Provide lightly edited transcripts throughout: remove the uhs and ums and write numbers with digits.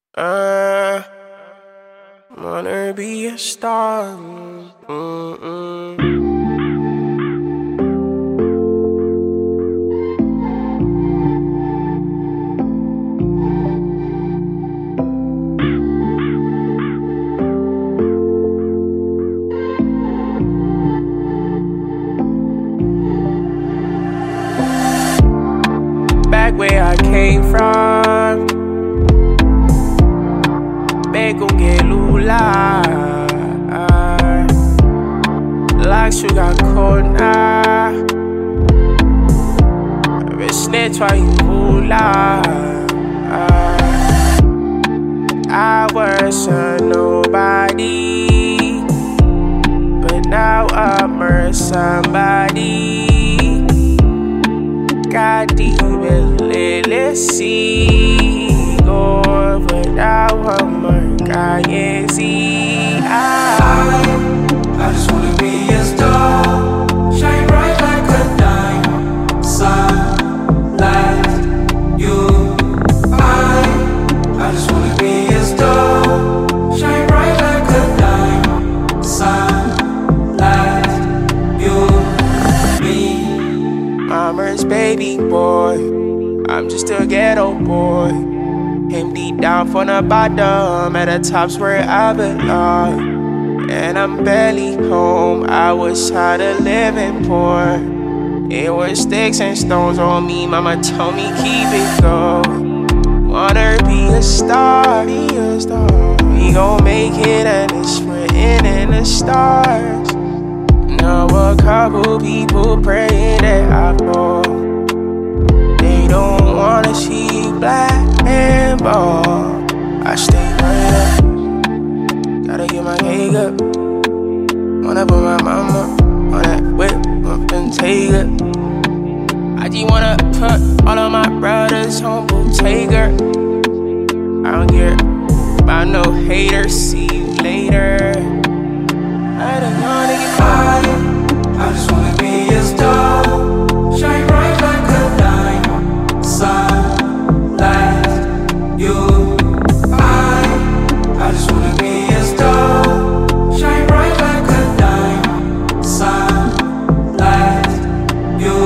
I wanna be a star. Back where I came from, back gon' get lula. Like you got cold now. Bitch snitch why you hula. I was a nobody, but now I'm a somebody. Got deep in let's see. Go but now I'm a guy, yeah, see. I just wanna be a star, shine bright like a dime, sunlight, you. I just wanna be a star, shine bright like a dime, sunlight, you, me. Mama's baby boy, I'm just a ghetto boy. Came deep down from the bottom, at the top's where I belong. And I'm barely home, I was tired of living poor. It was sticks and stones on me, mama told me keep it going. Wanna be a star, we gon' make it and it's written in the stars. Know a couple people praying that I fall. They don't wanna see black and ball. I stay right up, gotta get my cake up. Wanna put my mama on that whip up and take it. I just wanna put all of my brothers on Bottega. I don't care about no haters, see you later. I don't wanna get I just wanna be a star, shine bright like a dime, sunlight, you. I just wanna be a star, shine bright like a dime, sunlight, you,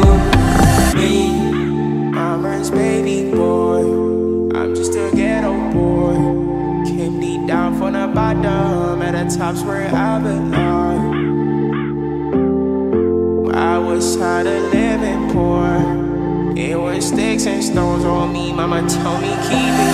me. Mama's baby boy, I'm just a ghetto boy. Came deep down from the bottom, at the top's where I belong. I was tired of living poor. It was sticks and stones on me, mama told me keep it